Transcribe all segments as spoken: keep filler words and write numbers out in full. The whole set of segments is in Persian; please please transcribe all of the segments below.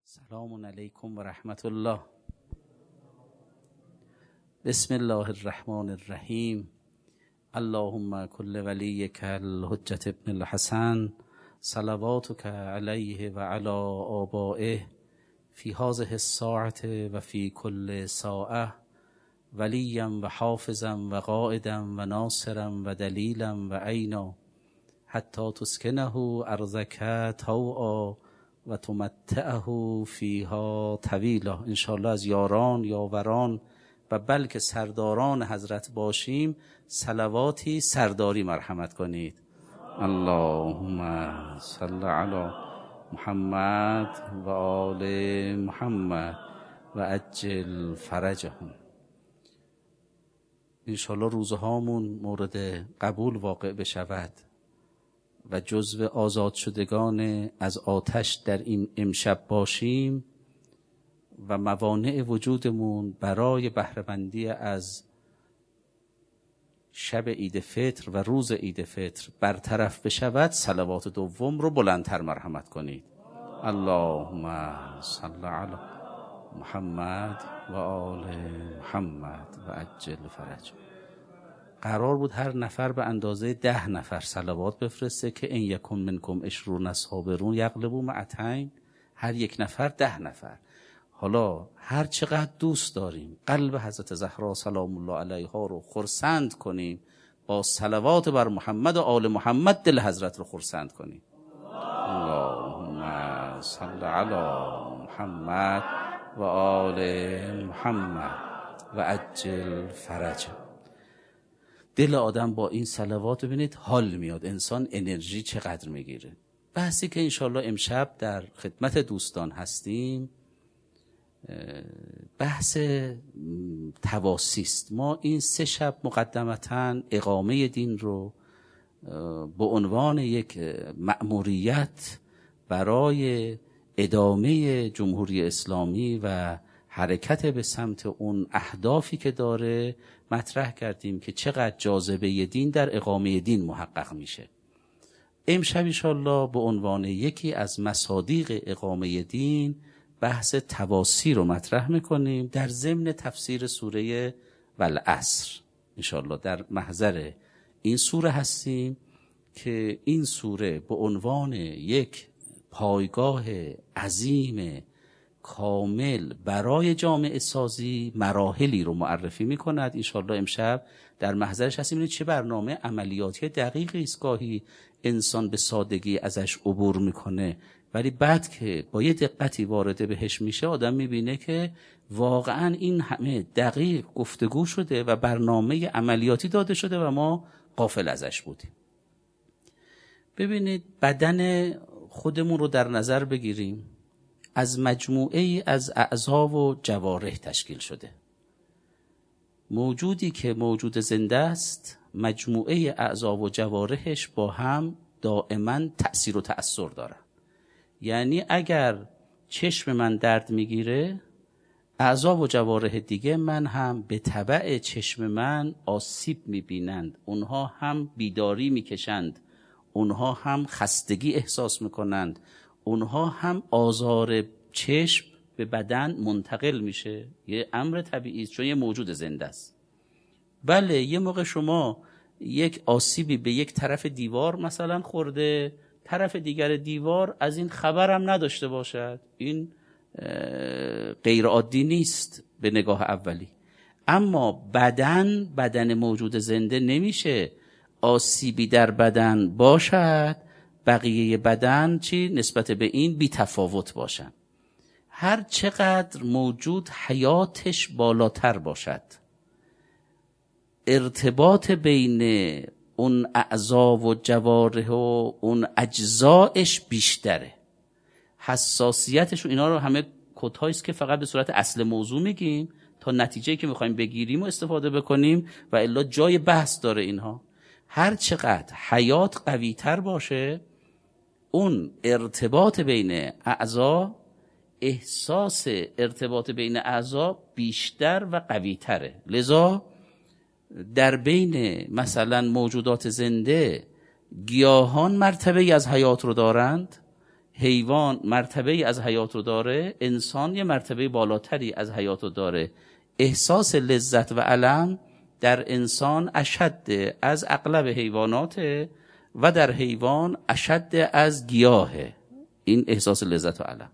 سلام علیکم و رحمت الله. بسم الله الرحمن الرحیم. اللهم کل ولیک الحجة ابن الحسن صلواتک علیه و علی آبائه فی هذه الساعة و فی کل ساعة ولیا و حافظا و قائدا و ناصرا و دلیلا و عینا حتی تسکنه ارضک طوعا و تمتعه فیها طویلا. انشاءالله از یاران یاوران و بلکه سرداران حضرت باشیم. صلواتی سرداری مرحمت کنید. اللهم صل علی محمد و آل محمد و عجل فرجهم. انشاءالله روزهامون مورد قبول واقع بشود و جزو آزاد شدگان از آتش در این امشب باشیم و موانع وجودمون برای بهره‌مندی از شب عید فطر و روز عید فطر برطرف بشود. صلوات دوم رو بلندتر مرحمت کنید. اللهم صل علی محمد و آل محمد و عجل فرج. قرار بود هر نفر به اندازه ده نفر صلوات بفرسته که ان یکم منکم عشرون صابرون یغلبوا مئتین. هر یک نفر ده نفر. حالا هر چقدر دوست داریم قلب حضرت زهرا سلام الله علیها رو خرسند کنیم، با صلوات بر محمد و آل محمد دل حضرت رو خرسند کنیم. اللهم صل علی محمد و آل محمد و عجل فرج. دل آدم با این صلوات ببینید حال میاد، انسان انرژی چقدر میگیره. بحثی که انشالله امشب در خدمت دوستان هستیم بحث تواسی است. ما این سه شب مقدمتاً اقامه دین رو به عنوان یک مأموریت برای ادامه جمهوری اسلامی و حرکت به سمت اون اهدافی که داره مطرح کردیم که چقدر جاذبه دین در اقامه دین محقق میشه. امشب انشالله به عنوان یکی از مصادیق اقامه دین بحث تواسی رو مطرح میکنیم در ضمن تفسیر سوره والعصر. انشالله در محضر این سوره هستیم که این سوره به عنوان یک پایگاه عظیم کامل برای جامعه سازی مراحلی رو معرفی میکند. انشالله امشب در محضرش هستیم. ببینید چه برنامه عملیاتی دقیقی است. گاهی انسان به سادگی ازش عبور میکنه ولی بعد که با یه دقتی وارد بهش میشه آدم میبینه که واقعا این همه دقیق گفتگو شده و برنامه عملیاتی داده شده و ما غافل ازش بودیم. ببینید بدن خودمون رو در نظر بگیریم. از مجموعه ای از اعضا و جوارح تشکیل شده. موجودی که موجود زنده است مجموعه اعضا و جوارحش با هم دائما تأثیر و تأثر دارن. یعنی اگر چشم من درد میگیره اعضا و جوارح دیگه من هم به تبع چشم من آسیب میبینند، اونها هم بیداری میکشند، اونها هم خستگی احساس میکنند، اونها هم آزار چشم به بدن منتقل میشه. یه امر طبیعی است چون یه موجود زنده است. بله یه موقع شما یک آسیبی به یک طرف دیوار مثلا خورده، طرف دیگر دیوار از این خبرم نداشته باشد، این غیر عادی نیست به نگاه اولی. اما بدن بدن موجود زنده نمیشه آسیبی در بدن باشد بقیه بدن چی نسبت به این بی تفاوت باشن. هر چقدر موجود حیاتش بالاتر باشد ارتباط بین اون اعضا و جوارح و اون اجزایش بیشتره، حساسیتش و اینا رو همه کدهاییست که فقط به صورت اصل موضوع میگیم تا نتیجه‌ای که میخوایم بگیریم و استفاده بکنیم و الا جای بحث داره اینها. هر چقدر حیات قوی تر باشه اون ارتباط بین اعضا، احساس ارتباط بین اعضا بیشتر و قوی تره. لذا در بین مثلا موجودات زنده گیاهان مرتبه از حیات رو دارند، حیوان مرتبه از حیات رو داره، انسان یه مرتبه بالاتری از حیات رو داره. احساس لذت و الم در انسان اشد از اغلب حیوانات و در حیوان اشد از گیاهه، این احساس لذت و الم.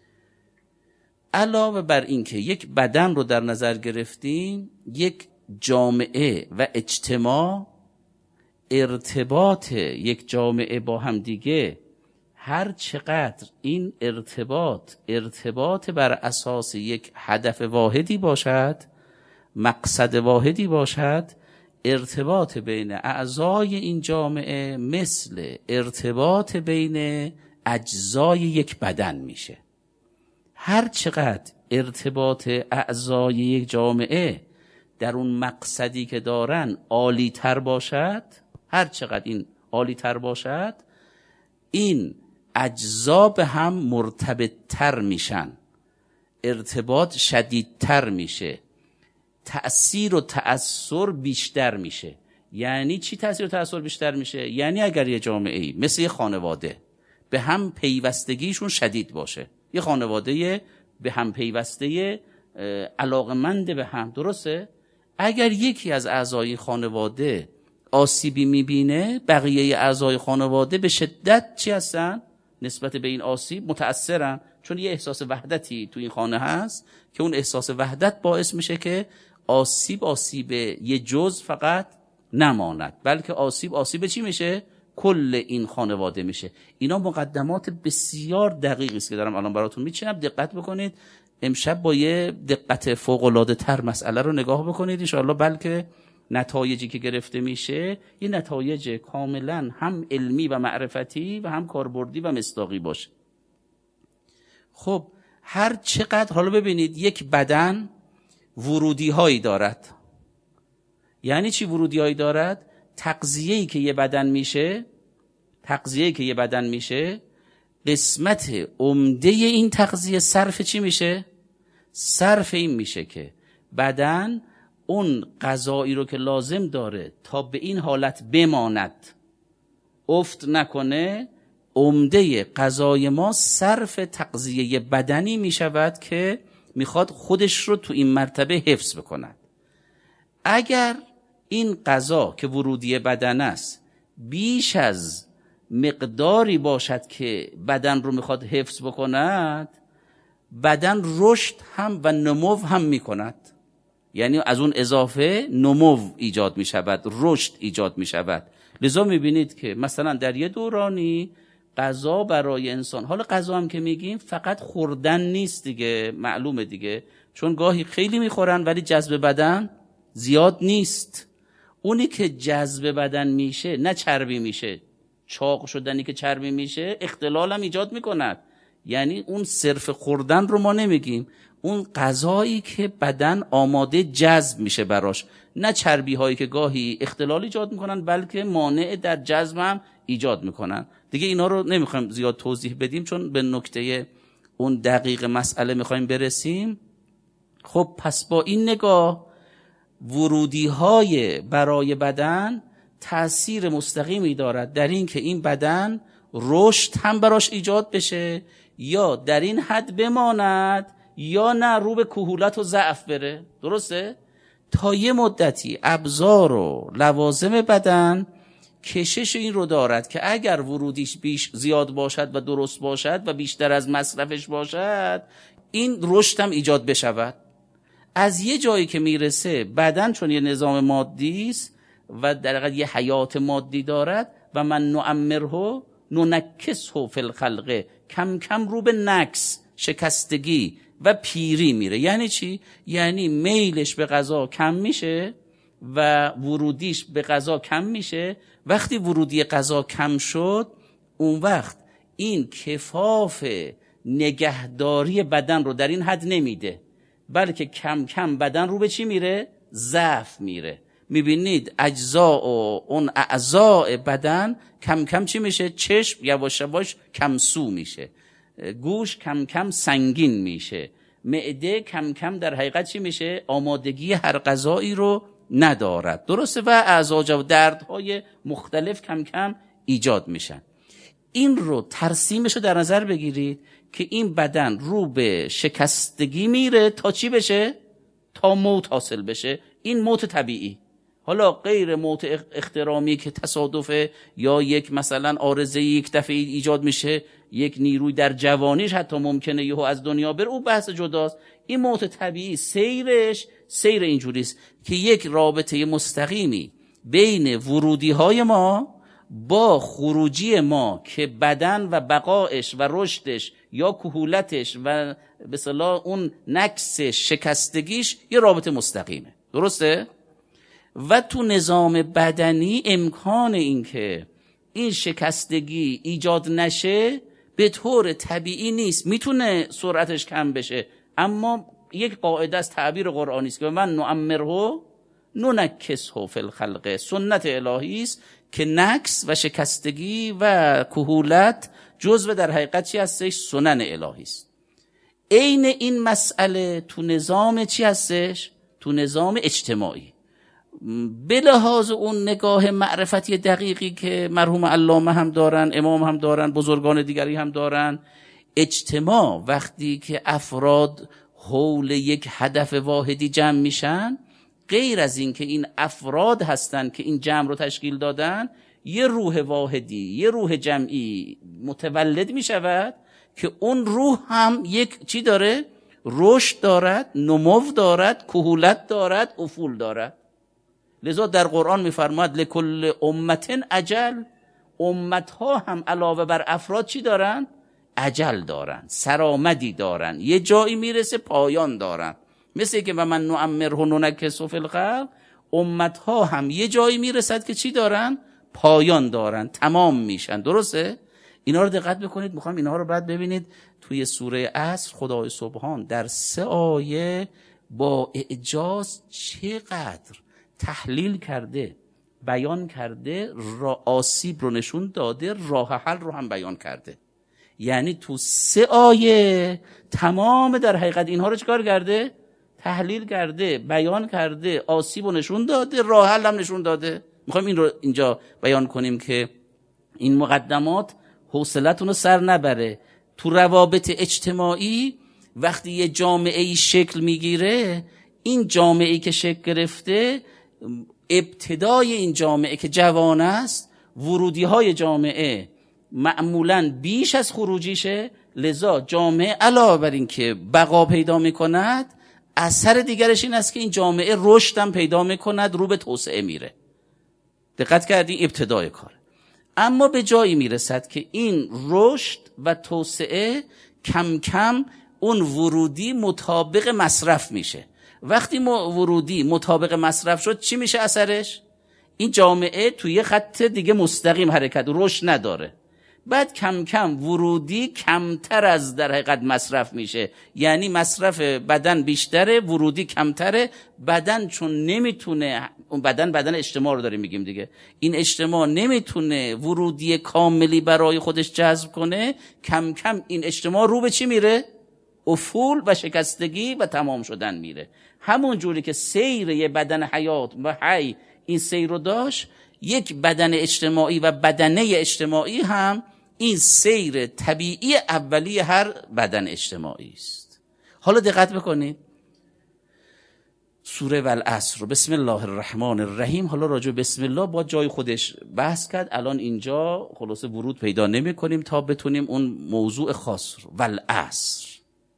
علاوه بر این که یک بدن رو در نظر گرفتیم، یک جامعه و اجتماع، ارتباط یک جامعه با هم دیگه هر چقدر این ارتباط ارتباط بر اساس یک هدف واحدی باشد، مقصد واحدی باشد، ارتباط بین اعضای این جامعه مثل ارتباط بین اجزای یک بدن میشه. هر چقدر ارتباط اعضای یک جامعه در اون مقصدی که دارن عالی تر باشد، هر چقدر این عالی تر باشد، این اجزا به هم مرتبط تر میشن، ارتباط شدیدتر میشه، تأثیر و تأثیر بیشتر میشه. یعنی چی تأثیر و تأثیر بیشتر میشه؟ یعنی اگر یه جامعه‌ای مثل یه خانواده به هم پیوستگیشون شدید باشه، یه خانواده به هم پیوسته علاقمند به هم، درسته؟ اگر یکی از اعضای خانواده آسیبی میبینه، بقیه اعضای خانواده به شدت چی هستن؟ نسبت به این آسیب متأثرن، چون یه احساس وحدتی تو این خانه هست که اون احساس وحدت باعث میشه که آسیب آسیب یه جزء فقط نماند، بلکه آسیب آسیب چی میشه؟ کل این خانواده میشه. اینا مقدمات بسیار دقیقی است که دارم الان براتون میچینم، دقت بکنید. امشب با یه دقت فوق‌العاده تر مسئله رو نگاه بکنید ان شاءالله، بلکه نتایجی که گرفته میشه یه نتایج کاملا هم علمی و معرفتی و هم کاربردی و مصداقی باشه. خب هر چقدر، حالا ببینید، یک بدن ورودی هایی دارد. یعنی چی ورودی هایی دارد؟ تغذیه‌ای که یه بدن میشه، تغذیه‌ای که یه بدن میشه، قسمت عمده این تغذیه صرف چی میشه؟ صرف این میشه که بدن اون غذایی رو که لازم داره تا به این حالت بماند، افت نکنه، عمده غذای ما صرف تغذیه بدنی میشود که میخواد خودش رو تو این مرتبه حفظ بکند. اگر این غذا که ورودی بدن است بیش از مقداری باشد که بدن رو میخواد حفظ بکند، بدن رشد هم و نمو هم میکند. یعنی از اون اضافه نمو ایجاد میشود، رشد ایجاد میشود. لذا میبینید که مثلا در یه دورانی غذا برای انسان، حالا غذا هم که میگیم فقط خوردن نیست دیگه، معلومه دیگه، چون گاهی خیلی میخورن ولی جذب بدن زیاد نیست. اونی که جذب بدن میشه نه چربی میشه، چاق شدنی که چربی میشه اختلال هم ایجاد میکند. یعنی اون صرف خوردن رو ما نمیگیم، اون غذایی که بدن آماده جذب میشه براش، نه چربی هایی که گاهی اختلال ایجاد میکنن بلکه مانع در جذب هم ایجاد میکنن. دیگه اینا رو نمیخوایم زیاد توضیح بدیم چون به نکته اون دقیق مسئله میخوایم برسیم. خب پس با این نگاه ورودی های برای بدن تأثیر مستقیمی دارد در این که این بدن رشد هم براش ایجاد بشه یا در این حد بماند یا نه رو به کهولت و ضعف بره. درسته؟ تا یه مدتی ابزار و لوازم بدن کشش این رو دارد که اگر ورودیش بیش زیاد باشد و درست باشد و بیشتر از مصرفش باشد، این رشد هم ایجاد بشود. از یه جایی که میرسه بدن چون یه نظام مادی است و در حقیقت یه حیات مادی دارد و من نعمره ننکسه فی الخلق، کم کم رو به نکس، شکستگی و پیری میره. یعنی چی؟ یعنی میلش به غذا کم میشه و ورودیش به غذا کم میشه. وقتی ورودی غذا کم شد، اون وقت این کفاف نگهداری بدن رو در این حد نمیده، بلکه کم کم بدن رو به چی میره؟ ضعف میره. میبینید اجزا و اون اعضاء بدن کم کم چی میشه؟ چشم یواش یواش کم سو میشه، گوش کم کم سنگین میشه، معده کم کم در حقیقت چی میشه؟ آمادگی هر غذایی رو ندارد. درسته؟ و اعضا و دردهای مختلف کم کم ایجاد میشن. این رو ترسیمش رو در نظر بگیرید که این بدن رو به شکستگی میره تا چی بشه؟ تا موت حاصل بشه. این موت طبیعی. حالا غیر موت اخترامی که تصادفه یا یک مثلا عارضه یک دفعه ایجاد میشه، یک نیروی در جوانیش حتی ممکنه یهو از دنیا بره، او بحث جداست. این موت طبیعی سیرش سیر اینجوریست که یک رابطه مستقیمی بین ورودی های ما با خروجی ما که بدن و بقایش و رشدش یا کهولتش و به اصطلاح اون نکسش شکستگیش یه رابطه مستقیمه. درسته؟ و تو نظام بدنی امکان این که این شکستگی ایجاد نشه به طور طبیعی نیست. میتونه سرعتش کم بشه، اما یک قاعده از تعبیر قرآنی است که من نعمره ننکسه فی الخلق. سنت الهی است که نکس و شکستگی و کهولت جزو در حقیقت چی هستش؟ سنن الهی است. عین این مسئله تو نظام چی هستش؟ تو نظام اجتماعی. به لحاظ اون نگاه معرفتی دقیقی که مرحوم علامه هم دارن، امام هم دارن، بزرگان دیگری هم دارن، اجتماع وقتی که افراد حول یک هدف واحدی جمع میشن، غیر از این که این افراد هستن که این جمع رو تشکیل دادن، یه روح واحدی، یه روح جمعی متولد میشود که اون روح هم یک چی داره؟ رشد دارد، نمو دارد، کهولت دارد، افول دارد. لذا در قرآن میفرماد لکل امت اجل. امتها هم علاوه بر افراد چی دارن؟ اجل دارن، سرآمدی دارن، یه جایی میرسه پایان دارن. مثل که و من نعمره ننکسه فی الخلق، امتها هم یه جایی میرسد که چی دارن؟ پایان دارن، تمام میشن. درسته؟ اینا رو دقت بکنید. میخوام اینها رو بعد ببینید توی سوره عصر خدای سبحان در سه آیه با اعجاز چقدر تحلیل کرده، بیان کرده، را آسیب رو نشون داده، راه حل رو هم بیان کرده. یعنی تو سه آیه تمام در حقیقت اینها رو چکار کرده؟ تحلیل کرده، بیان کرده، آسیب رو نشون داده، راه حل هم نشون داده. میخوایم این رو اینجا بیان کنیم که این مقدمات حوصلتون رو سر نبره. تو روابط اجتماعی وقتی یه جامعه ای شکل میگیره، این جامعه ای که شکل گرفته، ابتدای این جامعه که جوان است، ورودی های جامعه معمولاً بیش از خروجیشه. لذا جامعه علاوه بر این که بقا پیدا میکند، اثر دیگرش این است که این جامعه رشد هم پیدا میکند، رو به توسعه میره. دقت کردی؟ ابتدای کار. اما به جایی میرسد که این رشد و توسعه کم کم اون ورودی مطابق مصرف میشه. وقتی ورودی مطابق مصرف شد چی میشه اثرش؟ این جامعه توی یه خط دیگه مستقیم حرکت، رشد نداره. بعد کم کم ورودی کمتر از در حقیقت مصرف میشه. یعنی مصرف بدن بیشتره، ورودی کمتره. بدن چون نمیتونه، بدن بدن اجتماع رو داریم میگیم دیگه، این اجتماع نمیتونه ورودی کاملی برای خودش جذب کنه، کم کم این اجتماع رو به چی میره؟ افول و شکستگی و تمام شدن میره. همون جوری که سیر یه بدن حیات و حی این سیر رو داشت، یک بدن اجتماعی و بدنه اجتماعی هم این سیر طبیعی اولی هر بدن اجتماعی است. حالا دقت بکنید سوره والعصر رو، بسم الله الرحمن الرحیم. حالا راجع بسم الله با جای خودش بحث کرد، الان اینجا خلاصه ورود پیدا نمی کنیم تا بتونیم اون موضوع خاص رو. والعصر،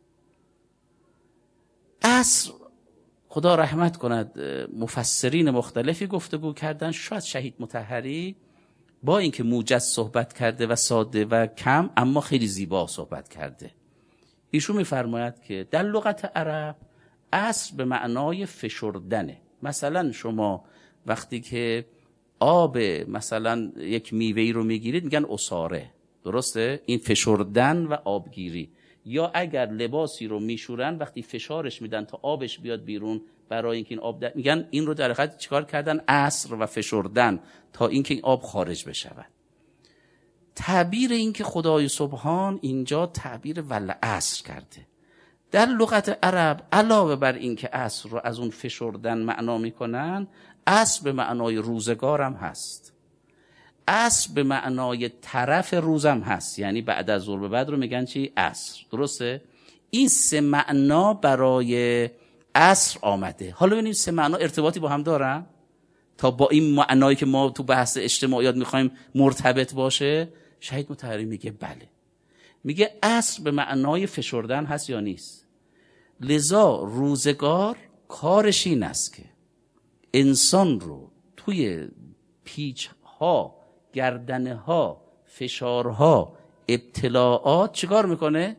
عصر خدا رحمت کند، مفسرین مختلفی گفتگو کردن. شاید شهید مطهری با اینکه موجز صحبت کرده و ساده و کم، اما خیلی زیبا صحبت کرده. ایشون میفرماید که در لغت عرب عصر به معنای فشردنه. مثلا شما وقتی که آب مثلا یک میوه‌ای رو میگیرید میگن عصاره، درسته؟ این فشردن و آبگیری. یا اگر لباسی رو میشورن وقتی فشارش میدن تا آبش بیاد بیرون برای اینکه این آب در... میگن این رو در حقیقت چیکار کردن؟ عصر و فشردن تا اینکه این آب خارج بشود. تعبیر این که خدای سبحان اینجا تعبیر والعصر کرده. در لغت عرب علاوه بر این که عصر رو از اون فشردن معنا میکنن، عصر به معنای روزگار هم هست. عصر به معنای طرف روزم هست، یعنی بعد از ظهر به بعد رو میگن چی؟ عصر. درسته؟ این سه معنا برای عصر آمده. حالا ببینیم سه معنا ارتباطی با هم دارن تا با این معنایی که ما تو بحث اجتماعیات میخوایم مرتبط باشه. شهید مطهری میگه بله، میگه عصر به معنای فشردن هست یا نیست. لذا روزگار کارش این است که انسان رو توی پیچ ها، گردنه ها، فشارها، ابتلاعات چیکار میکنه؟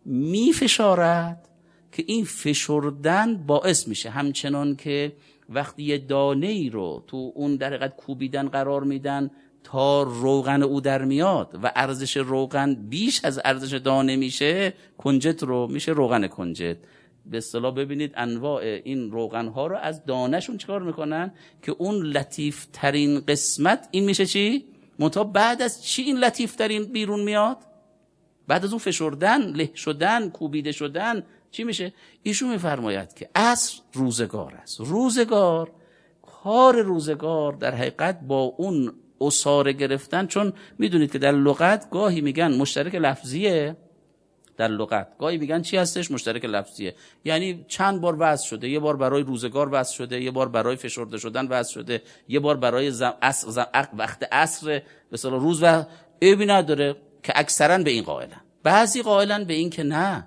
میفشارد که این فشردن باعث میشه همچنان که وقتی یه دانه ای رو تو اون در حقیقت کوبیدن قرار میدن تا روغن او در میاد و ارزش روغن بیش از ارزش دانه میشه، کنجد رو میشه روغن کنجد. به اصطلاح ببینید انواع این روغن ها رو از دانهشون چیکار میکنن که اون لطیف ترین قسمت این میشه چی؟ منتها بعد از چی این لطیف ترین بیرون میاد؟ بعد از اون فشردن، له شدن، کوبیده شدن چی میشه؟ ایشون میفرماید که عصر روزگار است. روزگار، کار روزگار در حقیقت با اون عصاره گرفتن، چون میدونید که در لغت گاهی میگن مشترک لفظیه، در لغت گاهی میگن چی هستش؟ مشترک لفظیه، یعنی چند بار وضع شده، یه بار برای روزگار وضع شده، یه بار برای فشرده شدن وضع شده، یه بار برای زم... عصر... زم... وقت عصر به اصطلاح روز و عیبی نداره که اکثرا به این قائلن. بعضی قائلن به این که نه،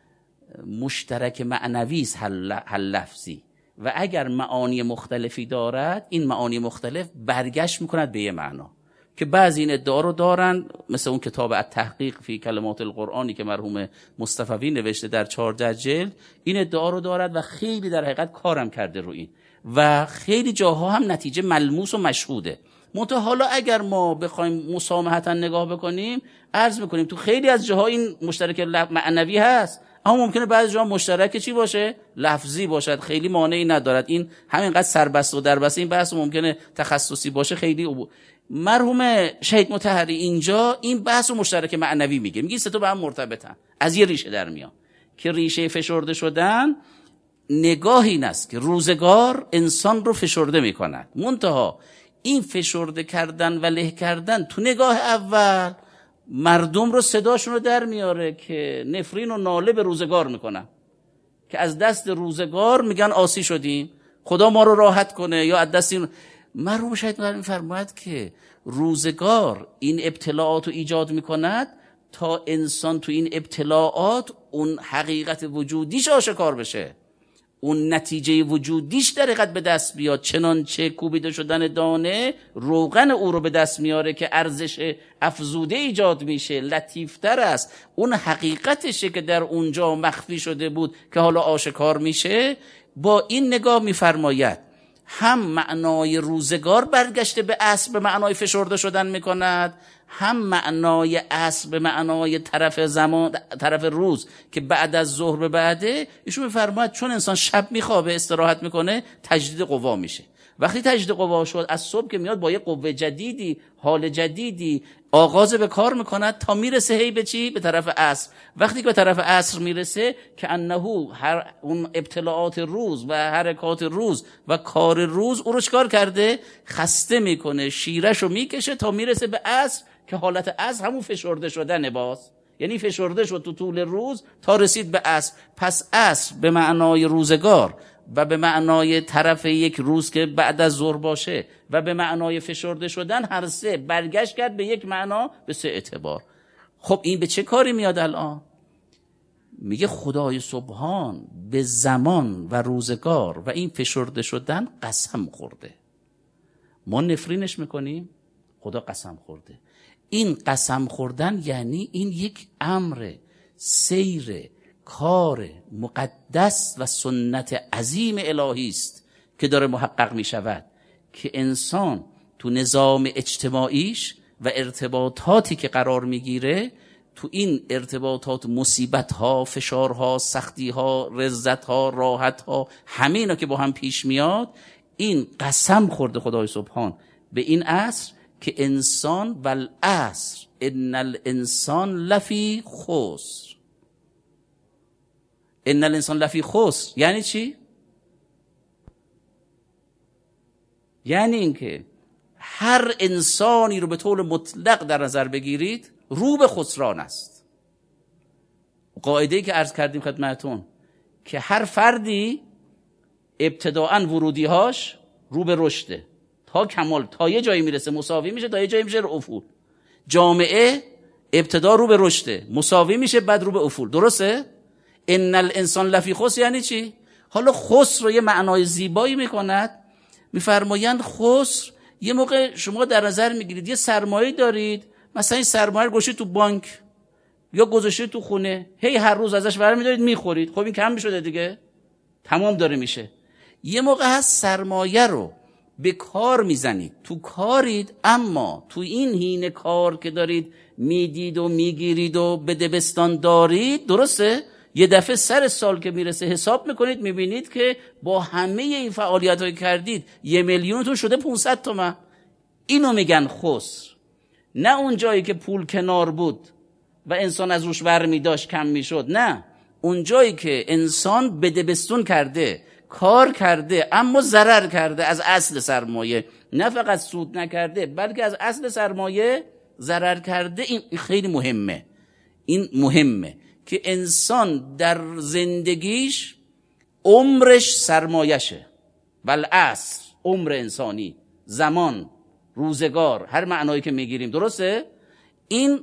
مشترک معنوی است، هر لفظی، و اگر معانی مختلفی دارد این معانی مختلف برگشت میکند به یه معنا، که بعضی این ادعا رو دارن، مثل اون کتاب التحقیق فی کلمات القرآنی که مرحوم مصطفوی نوشته در چهارده جلد، این ادعا رو دارد و خیلی در حقیقت کارم کرده رو این و خیلی جاها هم نتیجه ملموس و مشهوده. منتها حالا اگر ما بخوایم مسامحتا نگاه بکنیم، عرض میکنیم تو خیلی از جاها این مشترک معنوی هست، اما ممکنه بعضی جاها مشترک چی باشه؟ لفظی باشد. خیلی مانعی ندارد. این همینقدر سربسته و دربسته این بحث ممکنه تخصصی باشه. خیلی ابو. مرحوم شهید مطهری اینجا این بحث رو مشترک معنوی میگه، میگه سه تا با هم مرتبطن، از یه ریشه در میان که ریشه فشرده شدن نگاه این است که روزگار انسان رو فشرده میکند. منتها این فشرده کردن و له کردن تو نگاه اول مردم رو صداشون رو در میاره که نفرین و ناله به روزگار میکنن، که از دست روزگار میگن آسی شدیم، خدا ما رو راحت کنه، یا از دست این. مرحوم شهید مطهری میفرماید که روزگار این ابتلاعات رو ایجاد میکند تا انسان تو این ابتلاعات اون حقیقت وجودیش آشکار بشه، اون نتیجه وجودیش در حقیقت به دست بیاد. چنانچه کوبیده شدن دانه روغن او رو به دست میاره که ارزش افزوده ایجاد میشه، لطیفتر است، اون حقیقتشه که در اونجا مخفی شده بود که حالا آشکار میشه. با این نگاه میفرماید هم معنای روزگار برگشته به عصر به معنای فشرده شدن میکند، هم معنای عصر به معنای طرف زمان، طرف روز که بعد از ظهر به بعده. ایشون میفرماید چون انسان شب میخوابه، استراحت میکنه، تجدید قوا میشه. وقتی تجدید قوا شد، از صبح که میاد با یه قوه جدیدی، حال جدیدی آغاز به کار میکند تا میرسه هی به چی؟ به طرف عصر. وقتی که به طرف عصر میرسه که انهو هر اون ابتلاعات روز و حرکات روز و کار روز او رو چکار کرده؟ خسته میکنه، شیرشو میکشه تا میرسه به عصر که حالت عصر همون فشرده شدن باز، یعنی فشرده شد تو طول روز تا رسید به عصر. پس عصر به معنای روزگار و به معنای طرف یک روز که بعد از ظهر باشه و به معنای فشرده شدن، هر سه برگشت کرد به یک معنا، به سه اعتبار. خب این به چه کاری میاد الان؟ میگه خدای سبحان به زمان و روزگار و این فشرده شدن قسم خورده. ما نفرینش میکنیم، خدا قسم خورده. این قسم خوردن یعنی این یک امر، سیر، کار مقدس و سنت عظیم الهی است که داره محقق می شود که انسان تو نظام اجتماعیش و ارتباطاتی که قرار می گیره، تو این ارتباطات مصیبت ها، فشار ها، سختی ها، رزت ها، راحت ها، همه اینا که با هم پیش میاد، این قسم خورده خدای سبحان به این عصر که انسان والعصر ان الانسان لفی خسر. ان الانسان لفی خسر یعنی چی؟ یعنی اینکه هر انسانی رو به طور مطلق در نظر بگیرید رو به خسران است. قاعده‌ای که عرض کردیم خدمتون که هر فردی ابتداءً ورودی‌هاش رو به رشده، تا کمال، تا یه جایی میرسه مساوی میشه، تا یه جایی میشه افول. جامعه ابتدا رو به رشده، مساوی میشه، بعد رو به افول. درسته؟ ان الانسان لفی خسر یعنی چی؟ حالا خسر رو یه معنای زیبایی میکند، میفرمایند خسر یه موقع شما در نظر میگیرید یه سرمایه دارید، مثلا این سرمایه رو گذاشتید تو بانک یا گذاشتید تو خونه، هی هر روز ازش برمی‌دارید میخورید، خب این کم میشده دیگه، تمام داره میشه. یه موقع هست سرمایه رو به کار میزنید، تو کارید، اما تو این حین کار که دارید میدید و میگیرید و به دبستان دارید، درسته؟ یه دفعه سر سال که میرسه حساب میکنید میبینید که با همه این فعالیت های کردید یه میلیونتون شده پونصد تومن. اینو میگن خسر. نه اون جایی که پول کنار بود و انسان از روش برمی داشت کم میشد، نه، اون جایی که انسان به دبستون کرده، کار کرده اما ضرر کرده از اصل سرمایه، نه فقط سود نکرده بلکه از اصل سرمایه ضرر کرده. این خیلی مهمه. این مهمه که انسان در زندگیش عمرش سرمایشه، والاصل عمر انسانی، زمان، روزگار، هر معنایی که میگیریم، درسته؟ این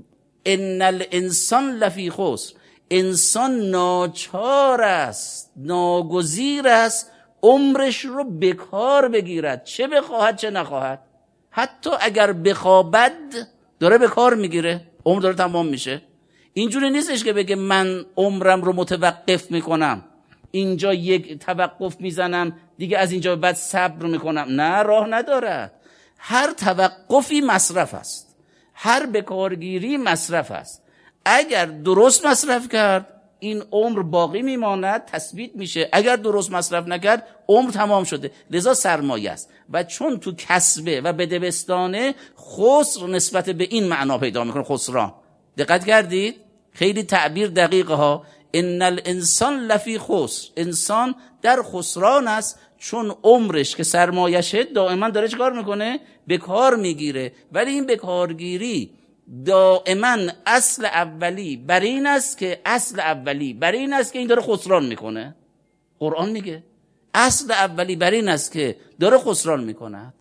ان الانسان لفی خسر، انسان ناچار است، ناگزیر است عمرش رو بکار بگیرد، چه بخواهد چه نخواهد. حتی اگر بخوابد داره به کار میگیره، عمر داره تمام میشه. اینجوری نیستش که بگه من عمرم رو متوقف میکنم، اینجا یک توقف میزنم دیگه، از اینجا به بعد صبر میکنم. نه، راه ندارد. هر توقفی مصرف است، هر بکارگیری مصرف است. اگر درست مصرف کرد این عمر باقی میماند، تثبیت میشه. اگر درست مصرف نکرد عمر تمام شده. لذا سرمایه است. و چون تو کسبه و بدبستانه، خسر نسبت به این معنا پیدا میکنه، خسران. دقت کردید؟ خیلی تعبیر دقیقه ها. ان الانسان لفی خسر، انسان در خسران است، چون عمرش که سرمایشه دائما داره چه کار میکنه؟ به کار میگیره. ولی این به کارگیری دائما اصل اولی بر این است که اصل اولی بر این است که این داره خسران میکنه. قرآن میگه اصل اولی بر این است که داره خسران میکند،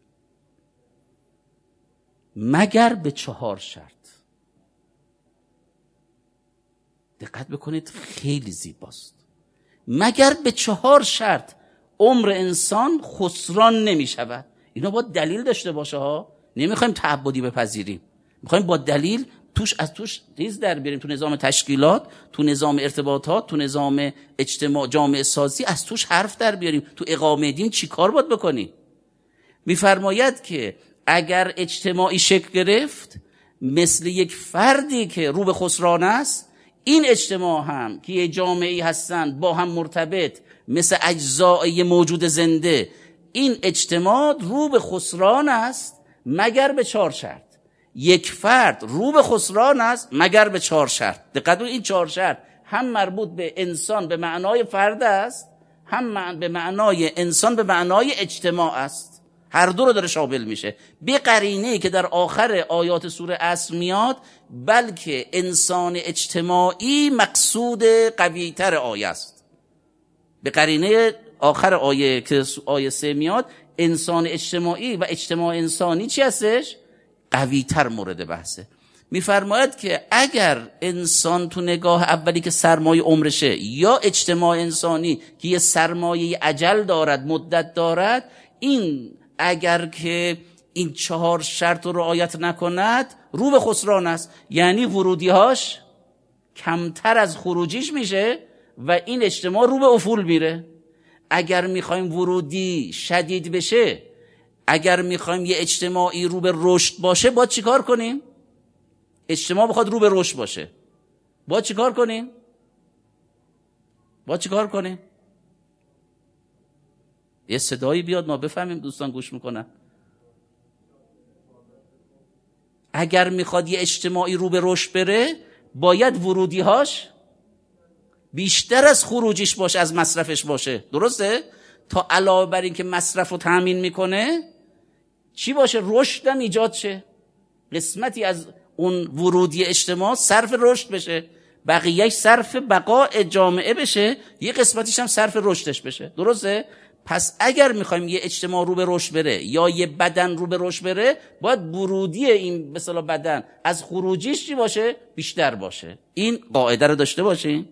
مگر به چهار شرط. دقت بکنید، خیلی زیباست. مگر به چهار شرط عمر انسان خسران نمی شود. اینا باید دلیل داشته باشه ها. نمیخوایم تعبدی بپذیریم، میخوایم با دلیل توش از توش ریز در بیاریم. تو نظام تشکیلات، تو نظام ارتباطات، تو نظام اجتماع جامعه سازی از توش حرف در بیاریم. تو اقامه دین چی کار باید بکنیم؟ میفرماید که اگر اجتماعی شکل گرفت مثل یک فردی که رو به خسران است، این اجتماع هم که یه جامعه‌ای هستند با هم مرتبط مثل اجزای موجود زنده، این اجتماع رو به خسران است مگر به چهار شرط. یک فرد رو به خسران است مگر به چهار شرط. دقت کنید، این چهار شرط هم مربوط به انسان به معنای فرد است، هم به معنای انسان به معنای اجتماع است. هر دو رو داره شامل میشه. به قرینه‌ای که در آخر آیات سوره عصر میاد، بلکه انسان اجتماعی مقصود قوی‌تر آیه است. به قرینه آخر آیه که آیه سه میاد، انسان اجتماعی و اجتماع انسانی چی هستش؟ قوی‌تر مورد بحثه. میفرماید که اگر انسان تو نگاه اولی که سرمایه عمرشه، یا اجتماع انسانی که یه سرمایه اجل دارد، مدت دارد، این اگر که این چهار شرط رو رعایت نکند رو به خسران است. یعنی ورودی‌هاش کمتر از خروجیش میشه و این اجتماع رو به افول میره. اگر میخوایم ورودی شدید بشه، اگر میخوایم یه اجتماعی رو به رشد باشه، باید چیکار کنیم؟ اجتماع بخواد رو به رشد باشه، باید چیکار کنیم؟ باید چیکار کنیم؟ یه صدایی بیاد ما بفهمیم دوستان گوش میکنن. اگر میخواد یه اجتماعی رو به رشد بره، باید ورودی‌هاش بیشتر از خروجیش باشه، از مصرفش باشه. درسته؟ تا علاوه بر این که مصرف رو تامین میکنه، چی باشه؟ رشدم ایجاد شه، قسمتی از اون ورودی اجتماع صرف رشد بشه، بقیهش صرف بقاء جامعه بشه، یه قسمتیش هم صرف رشدش بشه. درسته؟ پس اگر میخوایم یه اجتماع رو به رشد بره یا یه بدن رو به رشد بره، باید ورودی این به اصطلاح بدن از خروجیش چی باشه؟ بیشتر باشه. این قاعده رو داشته باشین.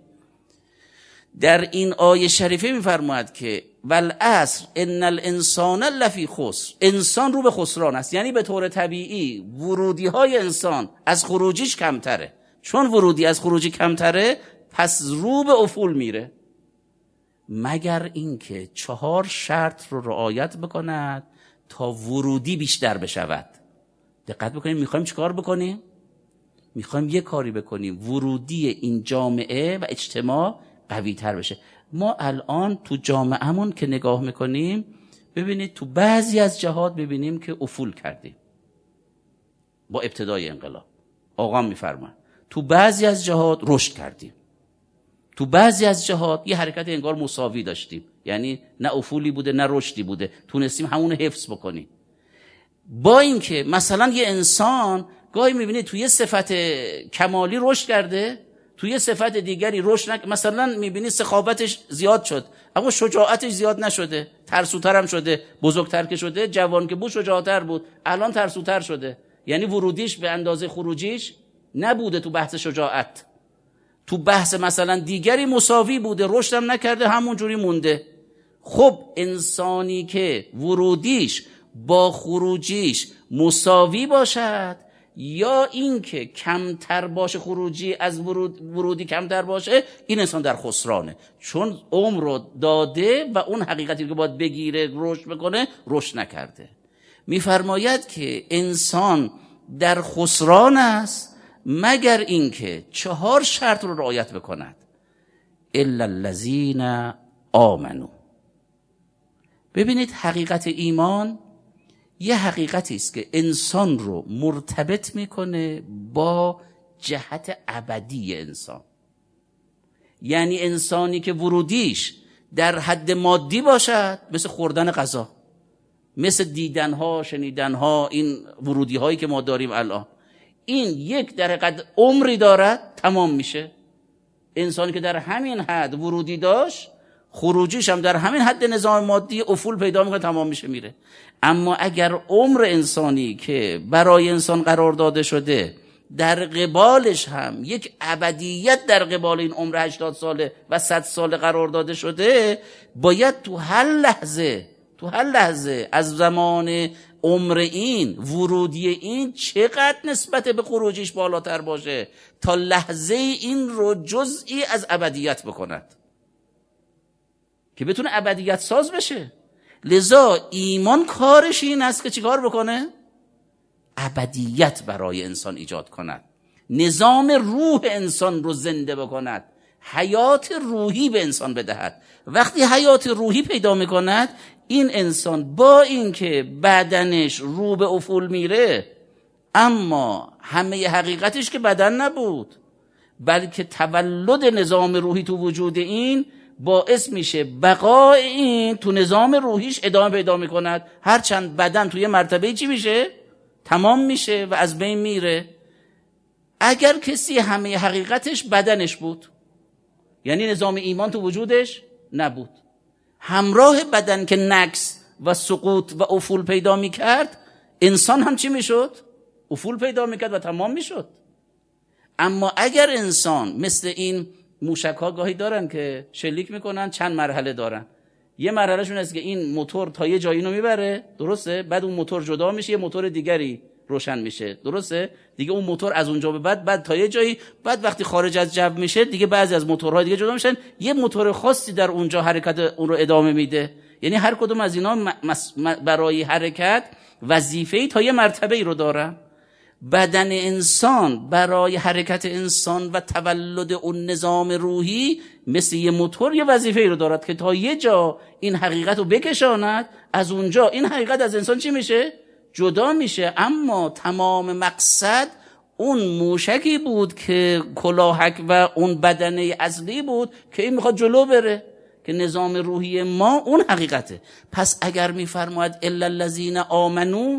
در این آیه شریفه میفرماید که والعصر ان الانسان لفی خسر، انسان رو به خسران است. یعنی به طور طبیعی ورودی های انسان از خروجیش کمتره. چون ورودی از خروجی کمتره، پس رو به افول میره، مگر اینکه چهار شرط رو رعایت بکند تا ورودی بیشتر بشود. دقت بکنیم میخوایم چیکار بکنیم؟ میخوایم یه کاری بکنیم ورودی این جامعه و اجتماع قوی تر بشه. ما الان تو جامعهمون که نگاه میکنیم، ببینید تو بعضی از جهات ببینیم که افول کردیم با ابتدای انقلاب. آقا میفرمان تو بعضی از جهات رشد کردیم، تو بعضی از جهات یه حرکت انگار مساوی داشتیم، یعنی نه افولی بوده نه رشدی بوده، تونستیم همون حفظ بکنیم. با اینکه مثلا یه انسان گاهی میبینید توی صفت کمالی رشد کرده، توی صفت دیگری رشد نک، مثلا میبینید سخاوتش زیاد شد اما شجاعتش زیاد نشده، ترسوتر هم شده، بزرگتر که شده، جوان که بود شجاعتر بود، الان ترسوتر شده. یعنی ورودیش به اندازه خروجیش نبوده تو بحث شجاعت، تو بحث مثلا دیگری مساوی بوده، رشد هم نکرده، همون جوری مونده. خب انسانی که ورودیش با خروجیش مساوی باشد یا این که کمتر باشه، خروجی از ورود ورودی کمتر باشه، این انسان در خسرانه، چون عمر رو داده و اون حقیقتی که باید بگیره رشد بکنه رشد نکرده. میفرماید که انسان در خسران است مگر اینکه چهار شرط رو رعایت بکند. الا الذین آمنوا. ببینید حقیقت ایمان یه حقیقتی است که انسان رو مرتبط میکنه با جهت ابدی انسان. یعنی انسانی که ورودیش در حد مادی باشد، مثل خوردن غذا، مثل دیدنها، شنیدنها، این ورودی هایی که ما داریم الان، این یک در حقیقت عمری دارد تمام میشه. انسانی که در همین حد ورودی داشت، خروجیش هم در همین حد نظام مادی افول پیدا میکنه، تمام میشه میره. اما اگر عمر انسانی که برای انسان قرار داده شده در قبالش هم یک ابدیت در قبال این عمر هشتاد ساله و صد ساله قرار داده شده، باید تو هر لحظه تو هر لحظه از زمان عمر این، ورودی این چقدر نسبت به خروجیش بالاتر باشه تا لحظه این رو جزئی از ابدیت بکند که بتونه ابدیت ساز بشه. لذا ایمان کارش این است که چیکار بکنه؟ ابدیت برای انسان ایجاد کند، نظام روح انسان رو زنده بکند، حیات روحی به انسان بدهد. وقتی حیات روحی پیدا میکند، این انسان با اینکه بدنش رو به افول میره، اما همه حقیقتش که بدن نبود، بلکه تولد نظام روحی تو وجود این باعث میشه بقای این تو نظام روحیش ادامه پیدا میکند. هرچند بدن توی مرتبه چی میشه؟ تمام میشه و از بین میره. اگر کسی همه حقیقتش بدنش بود، یعنی نظام ایمان تو وجودش نبود، همراه بدن که نقص و سقوط و افول پیدا میکرد، انسان هم چی میشد؟ افول پیدا میکرد و تمام میشد. اما اگر انسان مثل این موشک ها گاهی دارن که شلیک میکنن، چند مرحله دارن. یه مرحله شون است که این موتور تا یه جایی اینو میبره، درسته؟ بعد اون موتور جدا میشه، یه موتور دیگری روشن میشه، درسته؟ دیگه اون موتور از اونجا به بعد بعد تا یه جایی، بعد وقتی خارج از جو میشه دیگه بعضی از موتورهای دیگه جدا میشن، یه موتور خاصی در اونجا حرکت اون رو ادامه میده. یعنی هر کدوم از اینا برای حرکت وظیفه‌ای تا یه مرتبه‌ای رو دارن. بدن انسان برای حرکت انسان و تولد اون نظام روحی مثل یه موتور یه وظیفه‌ای رو دارد که تا یه جا این حقیقت رو بکشاند، از اونجا این حقیقت از انسان چی میشه؟ جدا میشه. اما تمام مقصد اون موشکی بود که کلاهک و اون بدنه اصلی بود که این میخواد جلو بره، که نظام روحی ما اون حقیقته. پس اگر میفرماید الا الذین آمنو،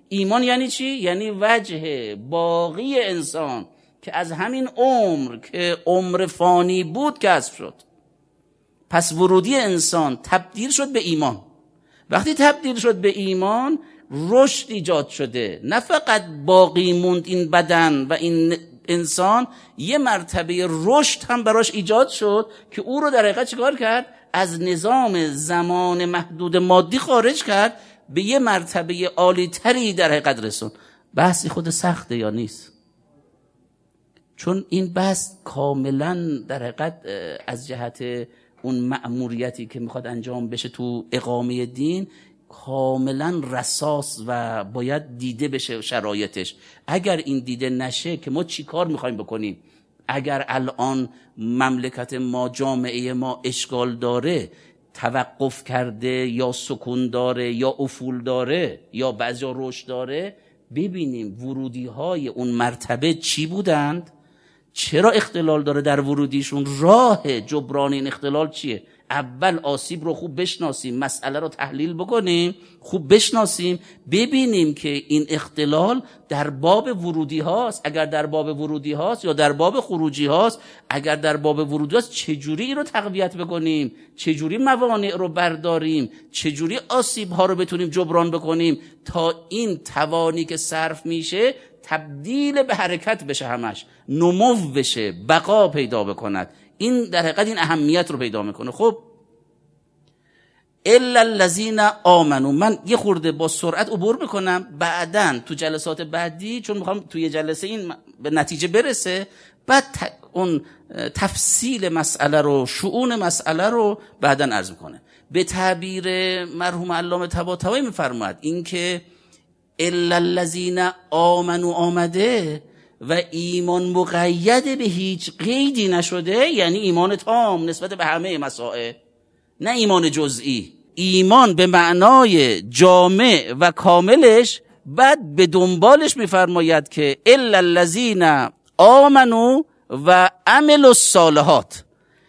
ایمان یعنی چی؟ یعنی وجه باقی انسان که از همین عمر که عمر فانی بود کسب شد. پس ورودی انسان تبدیل شد به ایمان. وقتی تبدیل شد به ایمان رشد ایجاد شده، نه فقط باقی موند این بدن و این انسان، یه مرتبه رشد هم براش ایجاد شد که او رو در حقیقت چیکار کرد؟ از نظام زمان محدود مادی خارج کرد، به یه مرتبه عالی تری در حقیقت رسون. بحثی خود سخته یا نیست؟ چون این بحث کاملا در حقیقت از جهت اون مأموریتی که میخواد انجام بشه تو اقامه دین کاملا رساس و باید دیده بشه شرایطش. اگر این دیده نشه که ما چی کار میخوایم بکنیم؟ اگر الان مملکت ما، جامعه ما اشکال داره، توقف کرده یا سکون داره یا افول داره یا بعضیا رشد داره، ببینیم ورودی های اون مرتبه چی بودند، چرا اختلال داره در ورودیشون، راه جبران این اختلال چیه. اول آسیب رو خوب بشناسیم، مسئله رو تحلیل بکنیم، خوب بشناسیم، ببینیم که این اختلال در باب ورودی هاست. اگر در باب ورودی هاست یا در باب خروجی هاست، اگر در باب ورودی هاست چجوری این رو تقویت بکنیم، چجوری موانع رو برداریم، چجوری آسیب ها رو بتونیم جبران بکنیم تا این توانی که صرف میشه تبدیل به حرکت بشه، همش نمو بشه، بقا پیدا بکند. این در حقیقت این اهمیت رو پیدا میکنه. خب الا الذین آمنوا، من یه خورده با سرعت عبور میکنم، بعدن تو جلسات بعدی چون میخوام توی جلسه این به نتیجه برسه، بعد اون تفصیل مسئله رو، شؤون مسئله رو بعدن عرض میکنه. به تعبیر مرحوم علامه طباطبایی میفرماید این که الا الذین آمنوا آمده و ایمان مقید به هیچ قیدی نشده، یعنی ایمان تام نسبت به همه مسائل، نه ایمان جزئی، ایمان به معنای جامع و کاملش. بعد به دنبالش میفرماید که الا الذین آمنوا و عملوا الصالحات،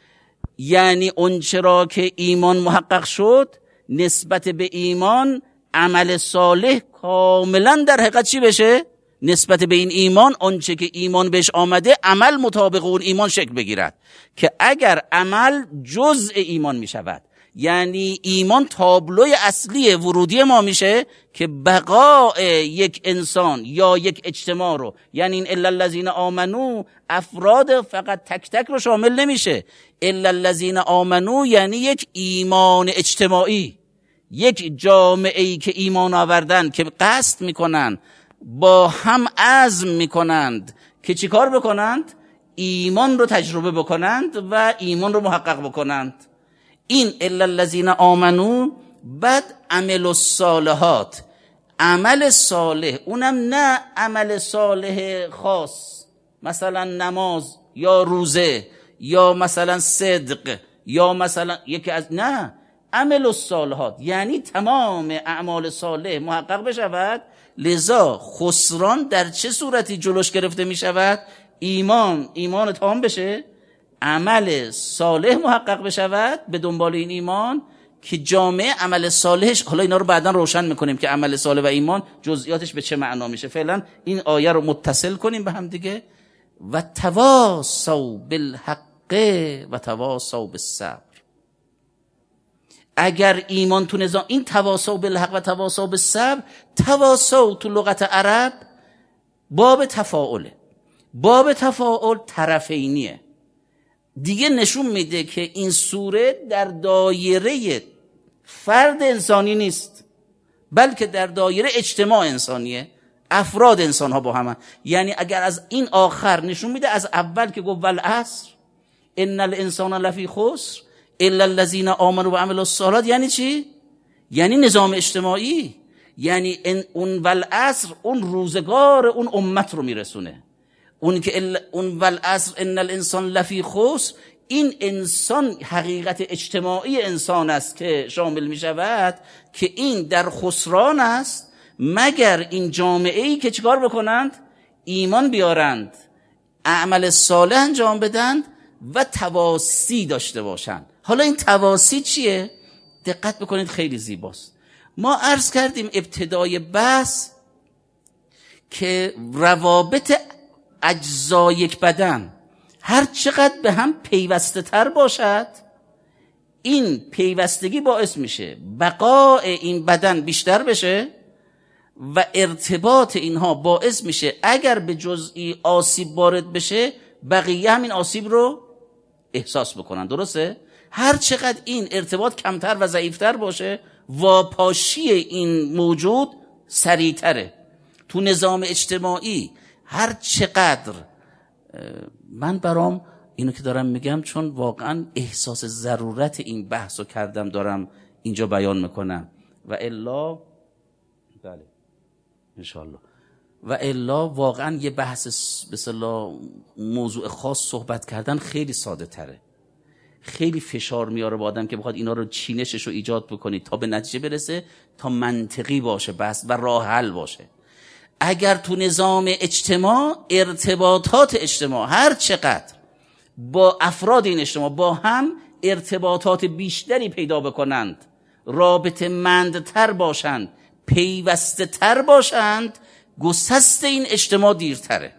یعنی اون چرا که ایمان محقق شد نسبت به ایمان عمل صالح کاملا در حقیقت چی بشه؟ نسبت به این ایمان آنچه که ایمان بهش آمده عمل مطابق اون ایمان شکل بگیرد. که اگر عمل جزء ایمان می شود، یعنی ایمان تابلوی اصلی ورودی ما میشه که بقاء یک انسان یا یک اجتماع رو، یعنی این الا الذین آمنو افراد فقط تک تک رو شامل نمیشه، الا الذین آمنو یعنی یک ایمان اجتماعی، یک جامعه‌ای که ایمان آوردن، که قصد میکنن، با هم عزم میکنند که چی کار بکنند؟ ایمان رو تجربه بکنند و ایمان رو محقق بکنند. این الا الذین آمنو. بعد عمل الصالحات، عمل صالح، اونم نه عمل صالح خاص مثلا نماز یا روزه یا مثلا صدق یا مثلا یکی از، نه، عمل الصالحات یعنی تمام اعمال صالح محقق بشود. لذا خسران در چه صورتی جلوش گرفته می شود؟ ایمان ایمان تمام بشه، عمل صالح محقق بشود به دنبال این ایمان، که جامعه عمل صالحش، حالا اینا رو بعداً روشن میکنیم که عمل صالح و ایمان جزئیاتش به چه معنا میشه. فعلا این آیه رو متصل کنیم به هم دیگه. و تواصوا بالحق و تواصوا بالصبر. اگر ایمان تو نظام، این تواصوا بالحق و تواصوا بالصبر، تواصوا تو لغت عرب باب تفاعله، باب تفاعل طرفینیه، دیگه نشون میده که این سوره در دایره فرد انسانی نیست، بلکه در دایره اجتماع انسانیه، افراد انسان ها با هم. یعنی اگر از این آخر نشون میده، از اول که گفت والعصر ان الانسان لفی خسر الا الذین آمنوا و عملوا الصالحات، یعنی چی؟ یعنی نظام اجتماعی، یعنی اون والعصر اون روزگار اون امت رو میرسونه. اون که اون والعصر ان الانسان لفی خسر، این انسان حقیقت اجتماعی انسان است که شامل می شود که این در خسران است، مگر این جامعه‌ای که چیکار بکنند؟ ایمان بیارند، اعمال صالح انجام بدند و تواصی داشته باشند. حالا این تواصی چیه؟ دقت بکنید خیلی زیباست. ما عرض کردیم ابتدای بحث که روابط اجزای یک بدن هر چقدر به هم پیوسته تر باشد، این پیوستگی باعث میشه بقای این بدن بیشتر بشه و ارتباط اینها باعث میشه اگر به جزئی آسیب وارد بشه بقیه همین آسیب رو احساس بکنن. درسته؟ هر چقدر این ارتباط کمتر و ضعیفتر باشه واپاشی این موجود سریعتره. تو نظام اجتماعی هر چقدر، من برام اینو که دارم میگم چون واقعا احساس ضرورت این بحثو کردم دارم اینجا بیان میکنم و الا بله انشالله و الا واقعا یه بحث مثلا موضوع خاص صحبت کردن خیلی ساده تره، خیلی فشار میاره با آدم که بخواد اینا رو چینشش رو ایجاد بکنید تا به نتیجه برسه، تا منطقی باشه بحث و راه حل باشه. اگر تو نظام اجتماع ارتباطات اجتماع هر چقدر با افراد این اجتماع با هم ارتباطات بیشتری پیدا بکنند، رابطه مندتر باشند، پیوسته تر باشند، گسست این اجتماع دیرتره.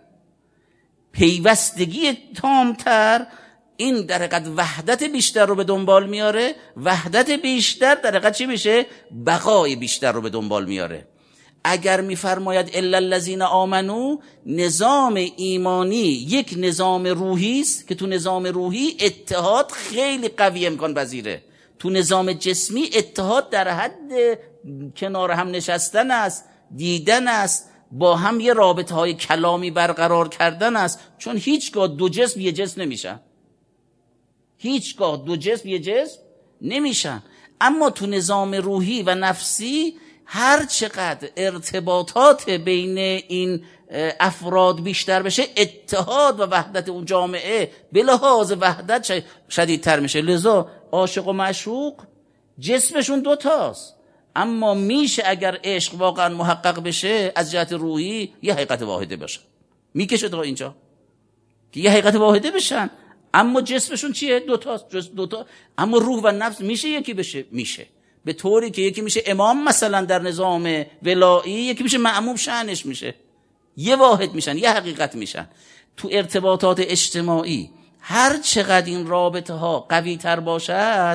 پیوستگی تامتر این در حقیقت وحدت بیشتر رو به دنبال میاره، وحدت بیشتر در حقیقت چی میشه؟ بقای بیشتر رو به دنبال میاره. اگر میفرماید الا الذین آمنو، نظام ایمانی یک نظام روحی است که تو نظام روحی اتحاد خیلی قوی امکان پذیره. تو نظام جسمی اتحاد در حد کنار هم نشستن است، دیدن است، با هم یه رابطه های کلامی برقرار کردن است، چون هیچگاه دو جسم یه جسم نمیشن، هیچگاه دو جسم یه جسم نمیشن. اما تو نظام روحی و نفسی هر چقدر ارتباطات بین این افراد بیشتر بشه، اتحاد و وحدت اون جامعه به لحاظ وحدت شدیدتر میشه. لذا عاشق و معشوق جسمشون دوتاست، اما میشه اگر عشق واقعا محقق بشه از جهت روحی یه حقیقت واحده بشه. میکشه تا اینجا که یه حقیقت واحده بشن، اما جسمشون چیه؟ دوتاست. جسم دوتا، اما روح و نفس میشه یکی بشه؟ میشه. به طوری که یکی میشه امام مثلا در نظام ولایی، یکی میشه مأموم، شأنش میشه یه واحد میشن، یه حقیقت میشن. تو ارتباطات اجتماعی هر چقدر این رابطه ها قوی تر باشد،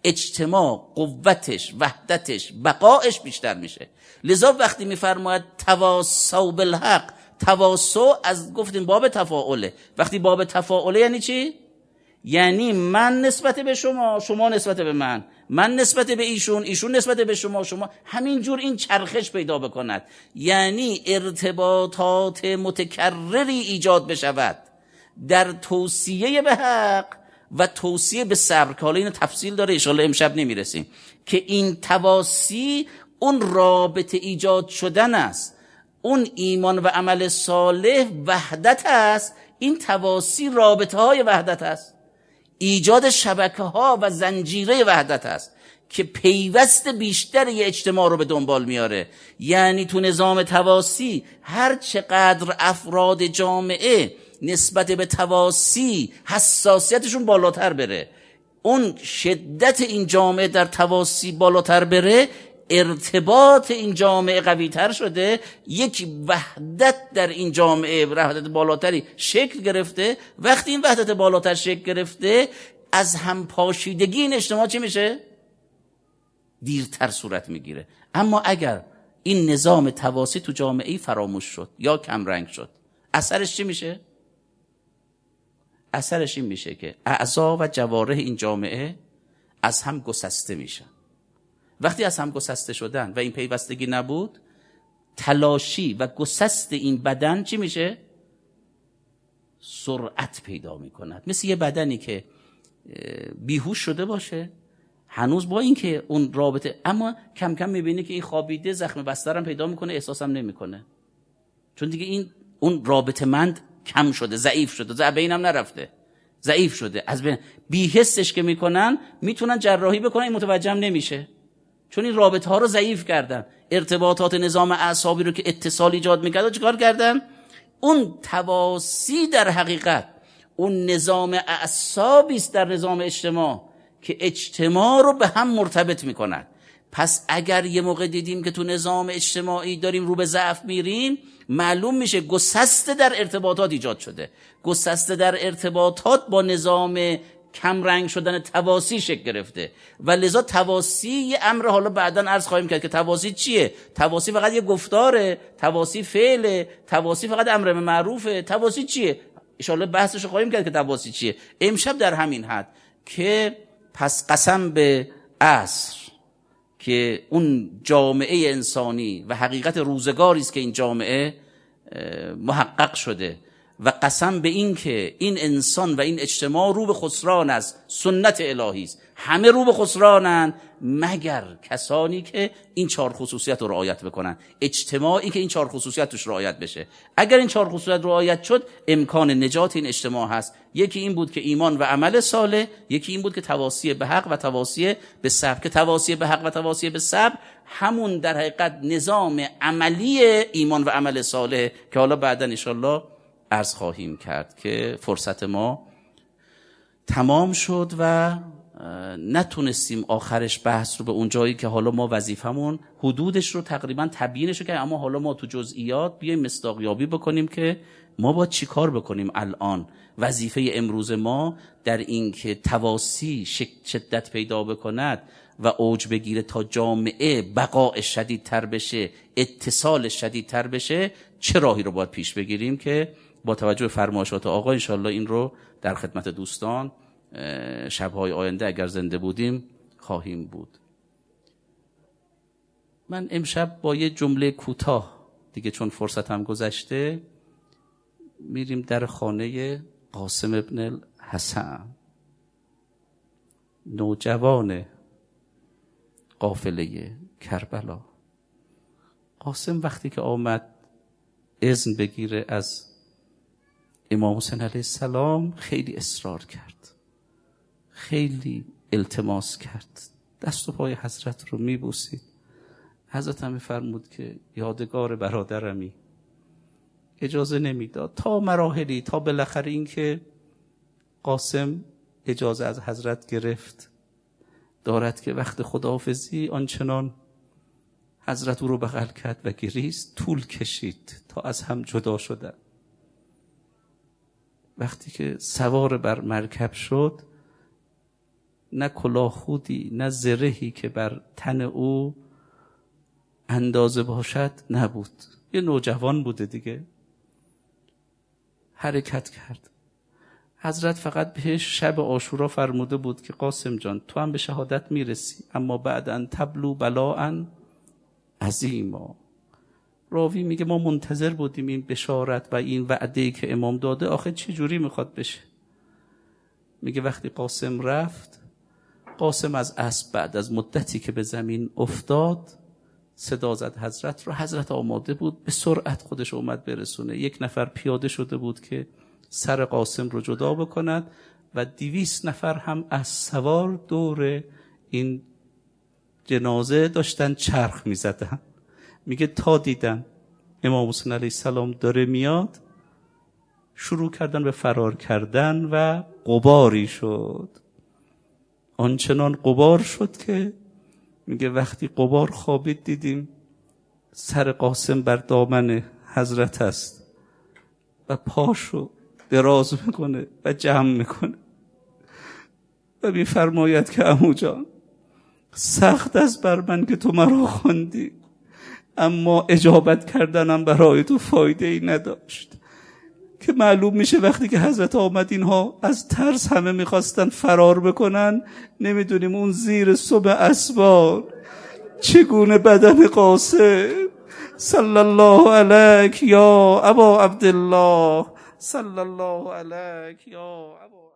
اجتماع قوتش، وحدتش، بقایش بیشتر میشه. لذا وقتی میفرماید تواصوا بالحق، تواصو از گفتیم باب تفاعله. وقتی باب تفاعله یعنی چی؟ یعنی من نسبت به شما، شما نسبت به من، من نسبت به ایشون، ایشون نسبت به شما، شما همینجور این چرخش پیدا بکند. یعنی ارتباطات متکرری ایجاد بشود در توصیه به حق و توصیه به صبر، که حالا اینو تفصیل داره انشاءالله امشب نمیرسیم، که این تواصی اون رابطه ایجاد شدن است، اون ایمان و عمل صالح وحدت است، این تواصی رابطه های وحدت است، ایجاد شبکه ها و زنجیره وحدت است که پیوست بیشتر یه اجتماع رو به دنبال میاره. یعنی تو نظام تواصی هر چقدر افراد جامعه نسبت به تواصی حساسیتشون بالاتر بره، اون شدت این جامعه در تواصی بالاتر بره، ارتباط این جامعه قوی تر شده، یک وحدت در این جامعه، وحدت بالاتری شکل گرفته. وقتی این وحدت بالاتر شکل گرفته، از هم پاشیدگی این اجتماع چی میشه؟ دیرتر صورت میگیره. اما اگر این نظام تواصی تو جامعه فراموش شد یا کمرنگ شد، اثرش چی میشه؟ اثرش این میشه که اعضا و جوارح این جامعه از هم گسسته میشن. وقتی از هم گسسته شدن و این پیوستگی نبود، تلاشی و گسست این بدن چی میشه؟ سرعت پیدا میکند. مثل یه بدنی که بیهوش شده باشه، هنوز با این که اون رابطه، اما کم کم میبینه که این خوابیده، زخم بسترم پیدا میکنه، احساسم نمیکنه، چون دیگه این اون رابطه مند کم شده، ضعیف شده، ز بینم نرفته، ضعیف شده. از بین بی‌حسش که میکنن میتونن جراحی بکنن، این متوجه هم نمیشه، چون این رابطه ها رو ضعیف کردن. ارتباطات نظام اعصابی رو که اتصال ایجاد میکرد چیکار کردن؟ اون تواصی در حقیقت اون نظام اعصابی است در نظام اجتماع که اجتماع رو به هم مرتبط میکند. پس اگر یه موقع دیدیم که تو نظام اجتماعی داریم رو به ضعف میریم، معلوم میشه گسسته در ارتباطات ایجاد شده، گسسته در ارتباطات با نظام کم رنگ شدن تواسی شکل گرفته و لذا تواسی یه امر، حالا بعداً عرض خواهیم کرد که تواسی چیه. تواسی فقط یه گفتاره، تواسی فعله، تواسی فقط امر به معروفه، تواسی چیه؟ ان شاءالله بحثش رو خواهیم کرد که تواسی چیه. امشب در همین حد که پس قسم به عصر که اون جامعه انسانی و حقیقت روزگاری است که این جامعه محقق شده و قسم به این که این انسان و این اجتماع رو به خسران است، سنت الهی است، همه رو به خسرانن مگر کسانی که این چهار خصوصیت رو رعایت بکنن، اجتماعی که این چهار خصوصیت توش رعایت بشه. اگر این چهار خصوصیت رعایت شد، امکان نجات این اجتماع هست. یکی این بود که ایمان و عمل صالح، یکی این بود که تواصی به حق و تواصی به صبر، که تواصی به حق و تواصی به صبر همون در حقیقت نظام عملی ایمان و عمل صالح که حالا بعدا ان شاءالله عرض خواهیم کرد که فرصت ما تمام شد و نتونستیم آخرش بحث رو به اون جایی که حالا ما وظیفمون حدودش رو تقریبا تبیینش رو کردیم، اما حالا ما تو جزئیات بیایم مصداقیابی بکنیم که ما باید چی کار بکنیم الان. وظیفه امروز ما در این که تواسی شدت پیدا بکند و اوج بگیره تا جامعه بقاء شدیدتر بشه، اتصال شدیدتر بشه، چه راهی رو باید پیش بگیریم که با توجه به فرمایشات آقا انشالله این رو در خدمت دوستان شب‌های آینده اگر زنده بودیم خواهیم بود. من امشب با یه جمله کوتاه دیگه، چون فرصت هم گذشته، میریم در خانه قاسم ابن الحسن، نوجوان قافله کربلا. قاسم وقتی که آمد اذن بگیره از امام حسین علیه السلام، خیلی اصرار کرد، خیلی التماس کرد، دست و پای حضرت رو میبوسید. حضرت هم فرمود که یادگار برادرمی، اجازه نمیداد تا مراحلی، تا بالاخره این که قاسم اجازه از حضرت گرفت دارد که وقت خداحافظی آنچنان حضرت او رو بغل کرد و گریست، طول کشید تا از هم جدا شدن. وقتی که سوار بر مرکب شد، نه کلاه خودی نه زرهی که بر تن او اندازه باشد نبود. یه نوجوان بوده دیگه. حرکت کرد. حضرت فقط بهش شب عاشورا فرموده بود که قاسم جان تو هم به شهادت میرسی، اما بعداً تبلو بلاءً عظیما. راوی میگه ما منتظر بودیم این بشارت و این وعده‌ای که امام داده آخه چه جوری میخواد بشه. میگه وقتی قاسم رفت، قاسم از اسب بعد از مدتی که به زمین افتاد صدا زد حضرت رو. حضرت آماده بود به سرعت خودش اومد برسونه. یک نفر پیاده شده بود که سر قاسم رو جدا بکند و دویست نفر هم از سوار دور این جنازه داشتن چرخ میزدن. میگه تا دیدن امام حسین علیه السلام داره میاد، شروع کردن به فرار کردن و غباری شد. آنچنان غبار شد که میگه وقتی غبار خوابید دیدیم سر قاسم بر دامن حضرت است و پاشو دراز میکنه و جمع میکنه و میفرماید که عمو جان سخت است بر من که تو مرا خواندی، اما اجابت کردنم برای تو فایده ای نداشت. که معلوم میشه وقتی که حضرت آمد اینها از ترس همه میخواستن فرار بکنن، نمیدونیم اون زیر صبح اسبار چگونه بدن قاسم صلی الله علیک یا ابا عبدالله صلی الله علیک یا ابا